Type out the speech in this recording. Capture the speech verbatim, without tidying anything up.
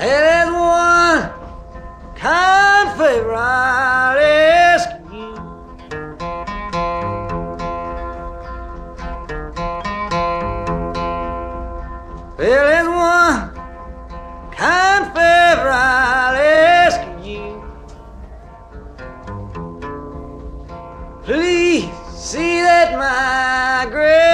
There is one kind favor I'll ask you. There is one kind favor I'll ask you. Please see that my grave